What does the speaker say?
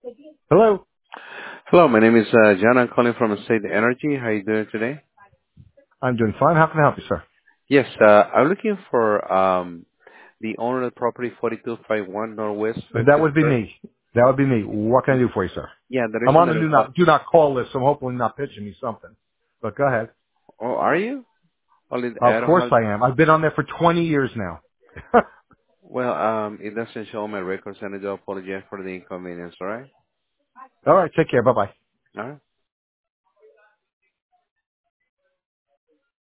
Hello. Hello, my name is John. I'm calling from State Energy. How are you doing today? I'm doing fine. How can I help you, sir? Yes, I'm looking for the owner of the property 4251 Northwest That 50th would be Street. me. That would be me. What can I do for you, sir? Yeah, the I'm reason on the that I call. do not call list, so I'm hopefully not pitching me something. But go ahead. Oh, are you? Only Of I don't course have. I am. I've been on there for 20 years now. Well, it doesn't show my records, and I do apologize for the inconvenience. All right. All right. Take care. Bye bye. All right.